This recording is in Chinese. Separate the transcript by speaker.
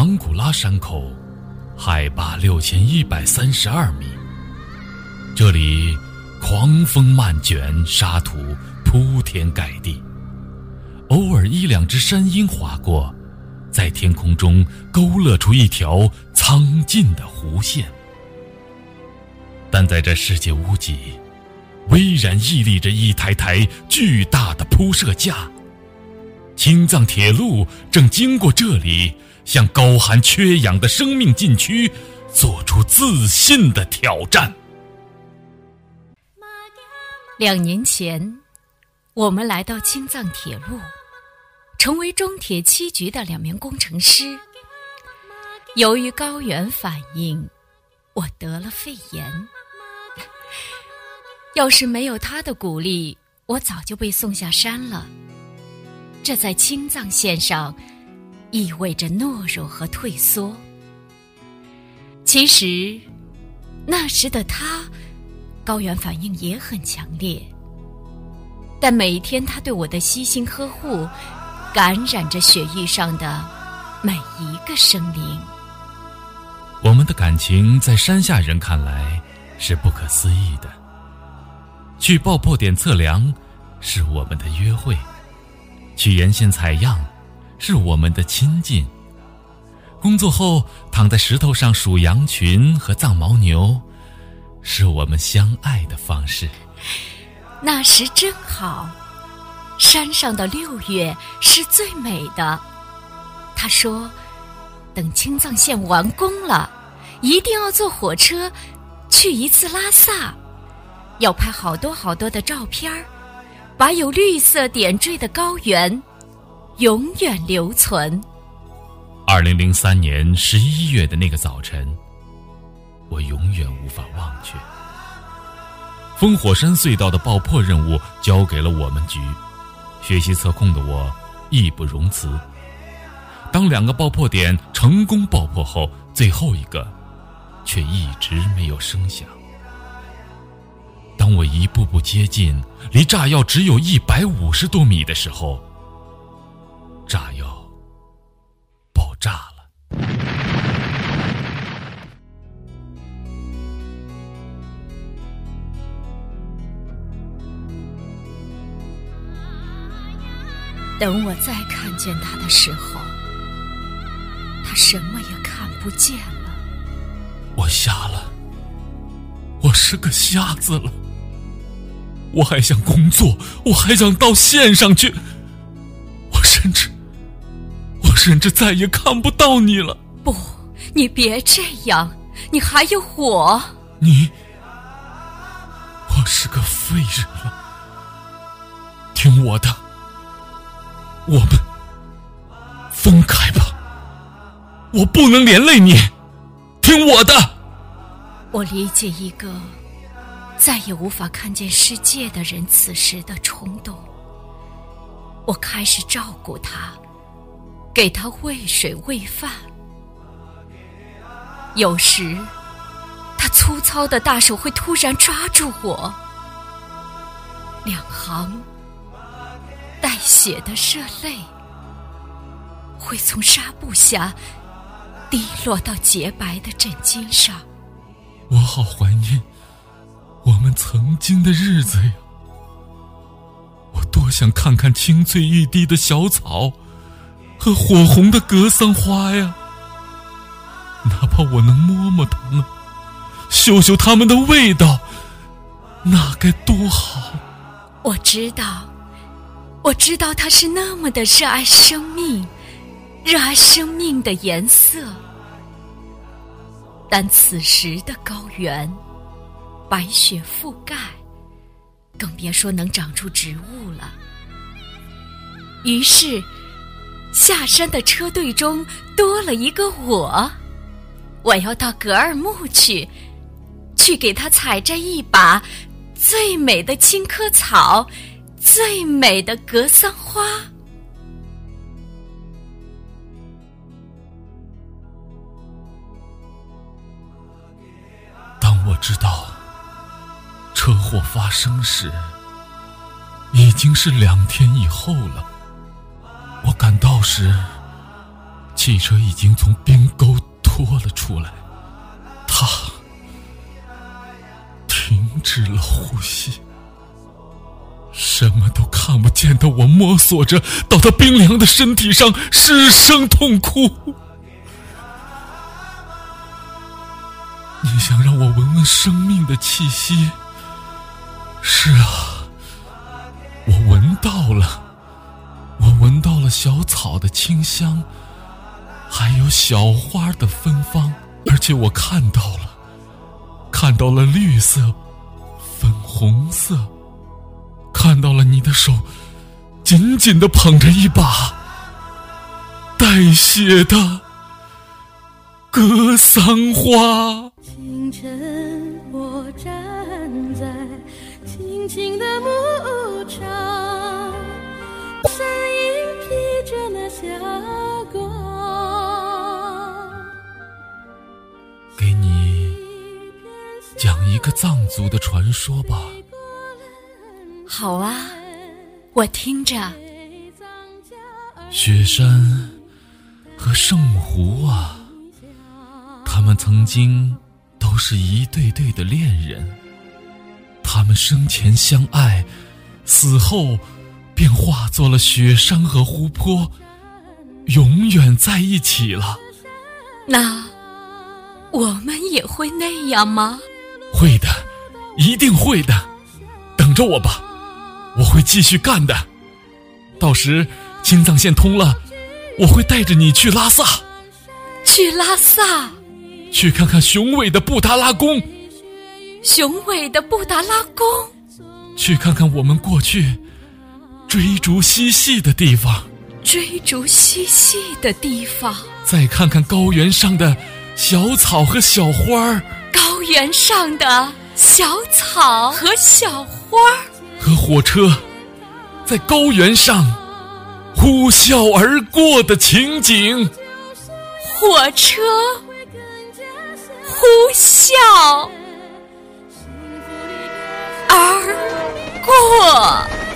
Speaker 1: 唐古拉山口，海拔6132米。这里狂风漫卷，沙土铺天盖地，偶尔一两只山鹰划过，在天空中勾勒出一条苍劲的弧线。但在这世界屋脊，巍然屹立着一台台巨大的铺设架。青藏铁路正经过这里，向高寒缺氧的生命禁区做出自信的挑战。
Speaker 2: 2年前，我们来到青藏铁路，成为中铁7局的2名工程师。由于高原反应，我得了肺炎。要是没有他的鼓励，我早就被送下山了。这在青藏线上意味着懦弱和退缩。其实那时的他高原反应也很强烈，但每天他对我的悉心呵护感染着雪域上的每一个生灵。
Speaker 1: 我们的感情在山下人看来是不可思议的。去爆破点测量是我们的约会，去沿线采样是我们的亲近，工作后躺在石头上数羊群和藏牦牛是我们相爱的方式。
Speaker 2: 那时真好，山上的6月是最美的。他说等青藏线完工了，一定要坐火车去一次拉萨，要拍好多好多的照片，把有绿色点缀的高原永远留存。
Speaker 1: 2003年11月的那个早晨，我永远无法忘却。烽火山隧道的爆破任务交给了我们局，学习测控的我义不容辞。当2个爆破点成功爆破后，最后一个却一直没有声响。当我一步步接近，离炸药只有150多米的时候，炸药爆炸了。
Speaker 2: 等我再看见他的时候，他什么也看不见了。
Speaker 1: 我瞎了，我是个瞎子了。我还想工作，我还想到线上去，我甚至再也看不到你了。
Speaker 2: 不，你别这样，你还有我。
Speaker 1: 我是个废人了。听我的，我们分开吧，我不能连累你，听我的。
Speaker 2: 我理解一个再也无法看见世界的人此时的冲动。我开始照顾他，给他喂水喂饭。有时他粗糙的大手会突然抓住我，2行带血的热泪会从纱布下滴落到洁白的枕巾上。
Speaker 1: 我好怀念我们曾经的日子呀！我多想看看青翠欲滴的小草和火红的格桑花呀！哪怕我能摸摸它们，嗅嗅它们的味道，那该多好！
Speaker 2: 我知道他是那么的热爱生命，热爱生命的颜色。但此时的高原白雪覆盖，更别说能长出植物了。于是下山的车队中多了一个我要到格尔木去给他采摘一把最美的青稞草，最美的格桑花。
Speaker 1: 当我知道车祸发生时，已经是2天以后了。我赶到时， 汽车已经从冰沟拖了出来，它停止了呼吸，什么都看不见的我摸索着到他冰凉的身体上失声痛哭。你想让我闻闻生命的气息？是啊，我闻到了，我闻到了小草的清香，还有小花的芬芳，而且我看到了绿色、粉红色，看到了你的手紧紧地捧着一把带血的格桑花。
Speaker 3: 清晨我站在青青的牧场，身影披着那霞光。
Speaker 1: 给你讲一个藏族的传说吧。
Speaker 2: 好啊，我听着。
Speaker 1: 雪山和圣母湖啊，他们曾经都是一对对的恋人，他们生前相爱，死后便化作了雪山和湖泊，永远在一起了。
Speaker 2: 那我们也会那样吗？
Speaker 1: 会的，一定会的，等着我吧，我会继续干的。到时青藏线通了，我会带着你去拉萨。
Speaker 2: 去拉萨？
Speaker 1: 去看看雄伟的布达拉宫。
Speaker 2: 雄伟的布达拉宫？
Speaker 1: 去看看我们过去追逐嬉戏的地方。
Speaker 2: 追逐嬉戏的地方？
Speaker 1: 再看看高原上的小草和小花儿。
Speaker 2: 高原上的小草和小花儿。
Speaker 1: 和火车在高原上呼啸而过的情景。
Speaker 2: 火车呼啸而过。